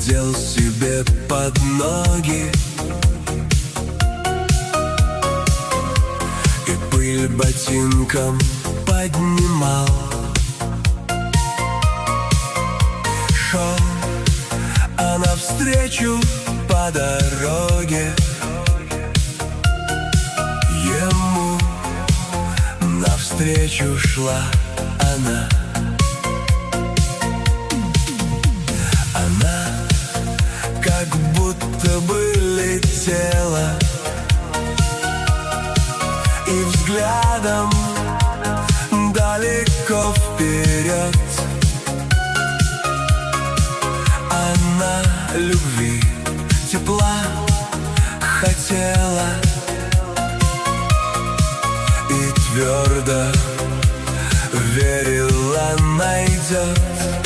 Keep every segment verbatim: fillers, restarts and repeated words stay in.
глядел себе под ноги, и пыль ботинком поднимал. Шел, а навстречу по дороге ему навстречу шла она. Она как будто бы летела, и взглядом далеко вперед. Она любви, тепла хотела и твердо верила, найдет.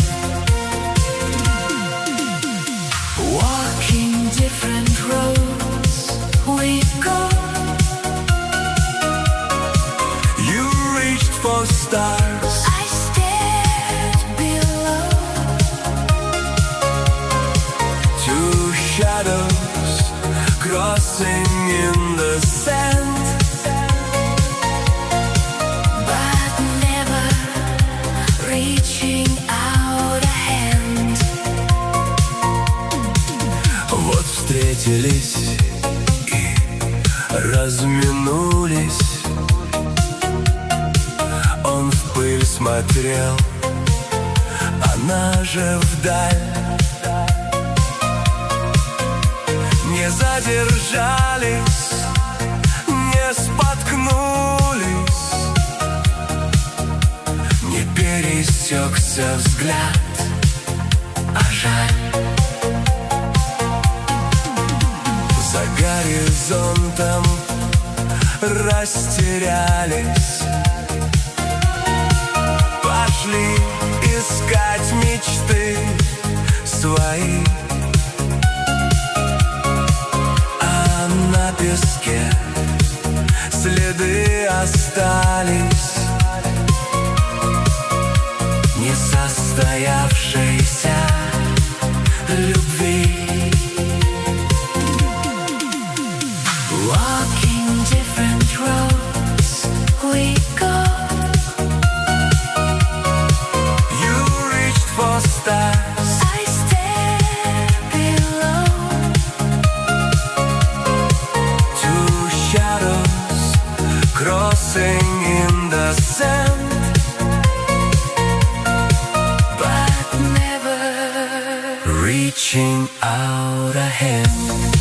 Walking different roads we go. You reached for stars, I stared below. two shadows crossing in the sand, But never reaching out a hand. вот встретились и разминулись. Он в пыль смотрел, она же вдаль. Не задержались, не споткнулись, не пересекся взгляд, а жаль. За горизонтом растерялись, пошли искать мечты свои. А на песке следы остались несостоявшейся любви. Walking different roads we go. You reached for stars, I stared below. two shadows crossing in the sand, But never reaching out a hand.